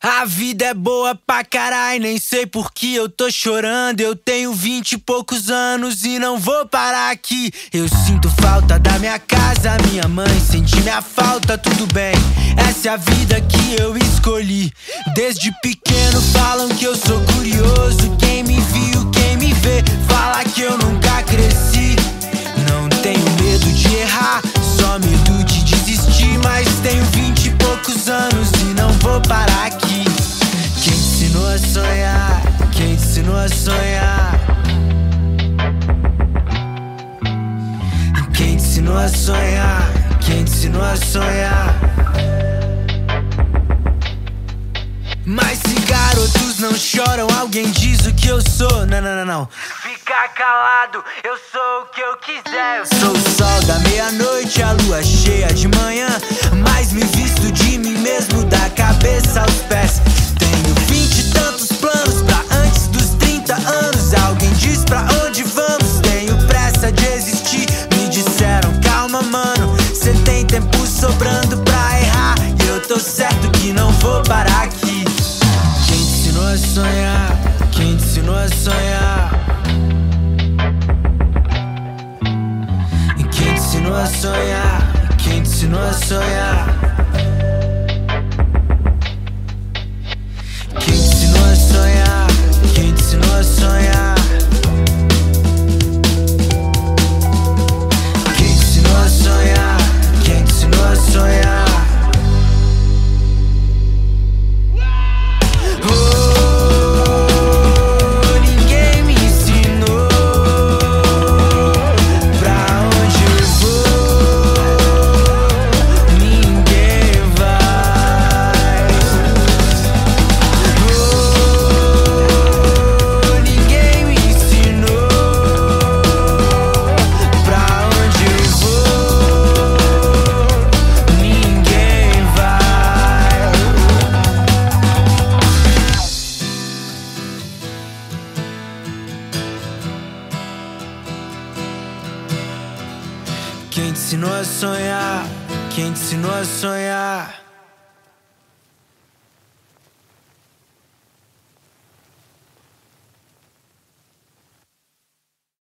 A vida é boa pra caralho, nem sei por que eu tô chorando. Eu tenho 20 e poucos anos e não vou parar aqui. Eu sinto falta da minha casa, minha mãe sente minha falta, tudo bem. Essa é a vida que eu escolhi. Desde pequeno falam que eu sou curioso. Quem me viu, quem me vê, fala que eu nunca cresci. Não tenho medo de errar, só medo de desistir. Mas tenho 20 e poucos anos e não vou parar aqui. Quem te ensinou a sonhar? Quem te ensinou a sonhar? Quem te ensinou a sonhar? Quem te ensinou a sonhar? Mas se garotos não choram, alguém diz o que eu sou. Não, não, não, não. Fica calado, eu sou o que eu quiser. Eu sou o sol da meia-noite, a lua cheia de manhã. Mas me visto de mim mesmo, da cabeça aos pés. Tenho 20 e tantos planos pra antes dos 30 anos. Alguém diz pra onde vamos, tenho pressa de existir. Me disseram, calma mano, cê tem tempo sobrando pra errar. E eu tô certo que não vou parar aqui. Quem te ensinou a sonhar? Quem te ensinou a sonhar? Quem te ensinou a sonhar? Quem te ensinou a sonhar? Quem te ensinou a sonhar? Quem te ensinou a sonhar? Quem te ensinou a sonhar? Quem te ensinou a sonhar? Quem te ensinou a sonhar? Quem te ensinou a sonhar?